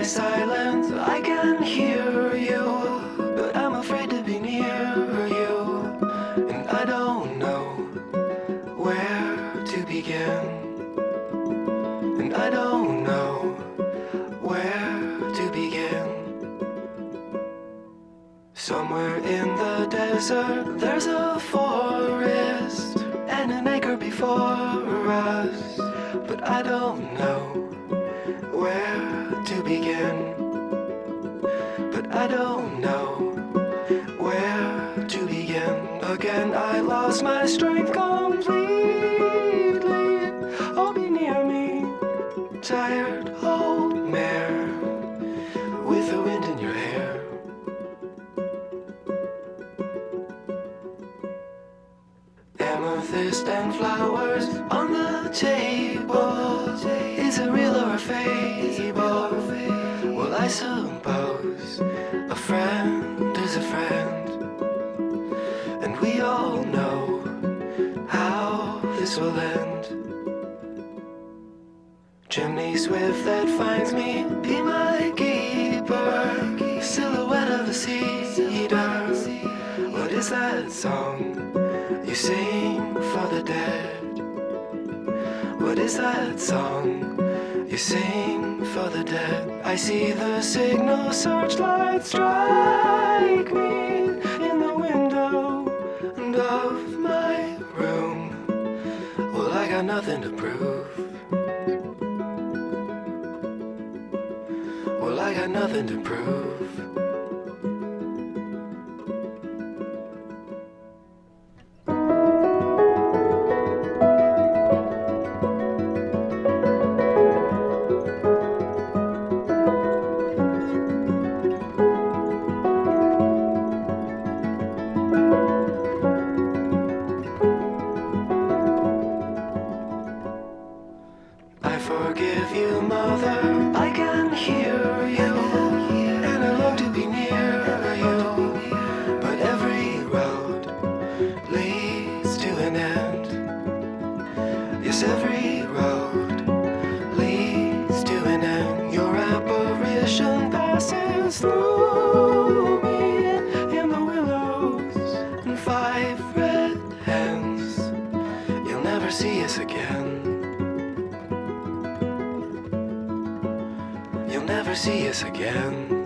my silence, I can hear you, but I'm afraid to be near you, and I don't know where to begin, and I don't know where to begin. Somewhere in the desert there's a forest and an acre before us, but I don't know where to begin, but I don't know where to begin. Again I lost my strength completely. Oh, be near me, tired old mare with the wind in your hair. Amethyst and flowers on the table. Is it real or a fable? Well, I suppose a friend is a friend, and we all know how this will end. Chimney swift that finds me, be my keeper. Silhouette of a cedar. What is that song you sing for the dead? What is that song you sing for the dead? I see the signal searchlight strike me in the window of my room. Well, I got nothing to prove. Well, I got nothing to prove. I forgive you, mother, I can hear you, and I long to be near you, but every road leads to an end. Yes, every road leads to an end. Your apparition passes through me in the willows and 5 red hens. You'll never see us again. You'll never see us again.